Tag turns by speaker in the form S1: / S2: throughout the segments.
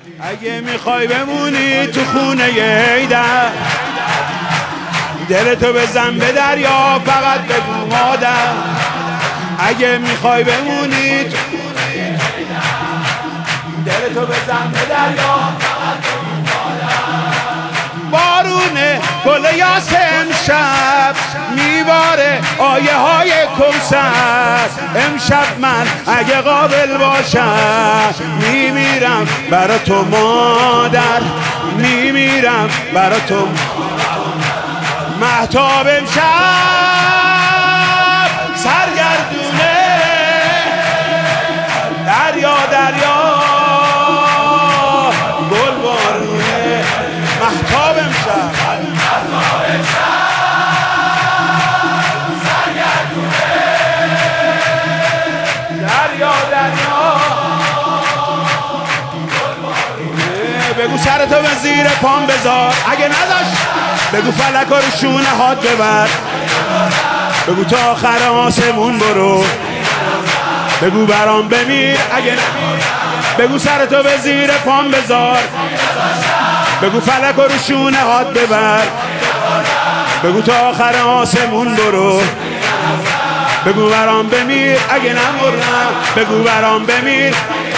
S1: اگه میخوای بمونی تو خونه حیدر، دلتو بزن به دریا فقط بگو مادر. اگه میخوای بمونی تو خونه حیدر، دلتو بزن به دریا فقط بگو مادر. بارونه گل یاس امشب میباره آیه های کوثر. امشب من اگه قابل باشم میمیرم برا تو مادر، میمیرم برا تو. مهتاب امشب سرگردونه، دریا دریا گل بارونه. مهتاب امشب سرگردونه، دریا دریا گل بارونه. بگو سرتو به زیر پام بذار، اگه نداشت بگو فلک رو شونه هات ببر. بگو تا آخر آسمون برو، بگو برام بمیر اگه نمیر. بگو سرتو به زیر پام بذار، بگو فلک رو شونه هات ببر. بگو تا آخر آسمون برو، بگو برام بمیر اگه نمرم. بگو برام بمیر.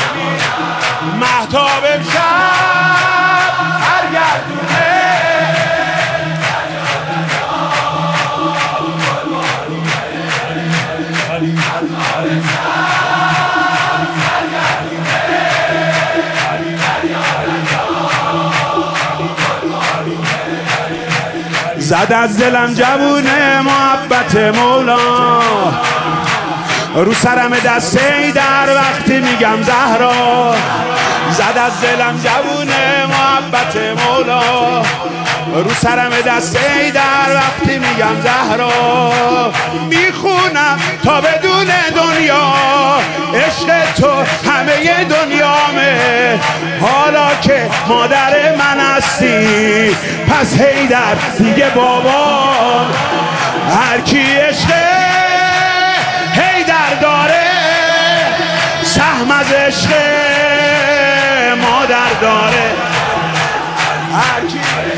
S1: مهتاب امشب سرگردونه، زد از دلم جوونه محبت مولا، رو سرم دسته در وقتی میگم زهرا. زد از دلم جوونه محبت مولا، رو سرم دسته در وقتی میگم زهرا. میخونم تا بدون دنیا عشق تو همه دنیامه. حالا که مادر من هستی پس حیدر دیگه بابا. هر کی عشق حیدر داره سهم از عشق مادر داره. هر کی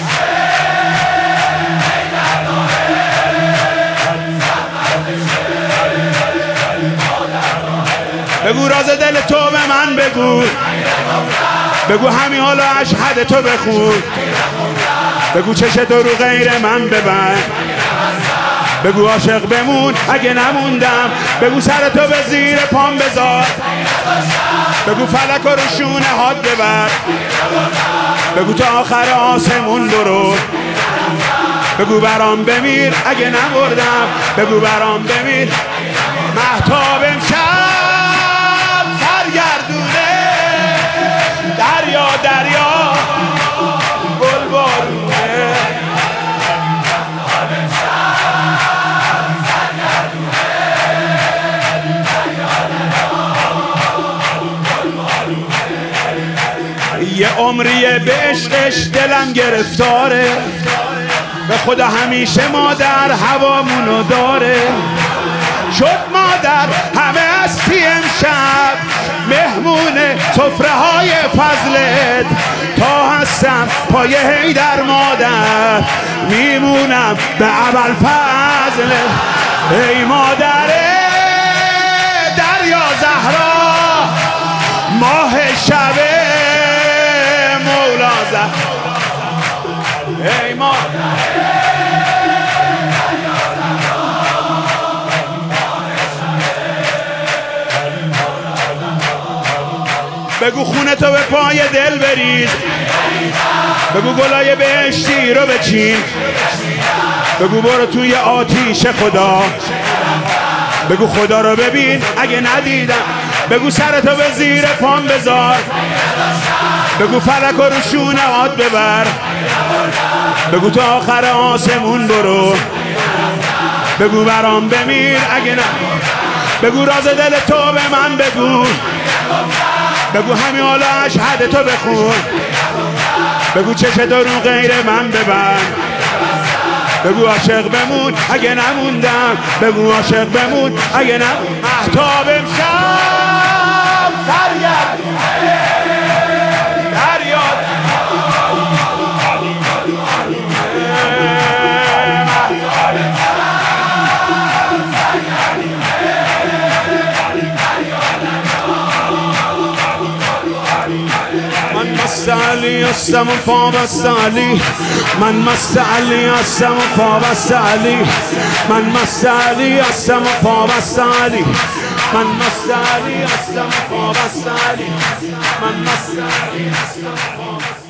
S1: بگو راز دل تو به من بگو، بگو همین حالا اشهد تو بخون. بگو چشت رو غیر من ببند، بگو عاشق بمون اگه نموندم. بگو سرتو به زیر پام بذار، بگو فلک رو شونه هات ببر. بگو تا آخر آسمون برو، بگو برام بمیر اگه نمردم. بگو برام بمیر. مهتاب امشب سرگردونه، دریا دریا گل بارونه. یه عمریه به عشقش دلم گرفتاره، به خدا همیشه مادر هوامونو داره. شد مادر همه هستی امشب مهمون سفره های فضلت. تا هستم پای حیدر مادر میمونم به اول فضلت. ای مادر دریا زهرا، ماه شب مولا زهرا. ای مادر بگو خونه تو به پای دل بریز، بگو گلای بهشتی رو بچین. بگو برو توی آتیش خدا، بگو خدا رو ببین اگه ندیدم. بگو سرتو به زیر پام بذار، بگو فلک رو شونه هات ببر. بگو تا آخر آسمون برو، بگو برام بمیر اگه نه. بگو راز دل تو به من بگو، بگو همین حالا اشهد تو بخون. بگو چشت رو غیر من ببند، بگو عاشق بمون اگه نموندم. بگو عاشق بمون اگه نموندم. مهتاب امشب سرگردونه، مست علی هستم و پابست علی، من مست علی هستم و پابست علی، من مست علی هستم و پابست علی، من مست علی هستم و پابست علی، من مست علی هستم و پابست علی.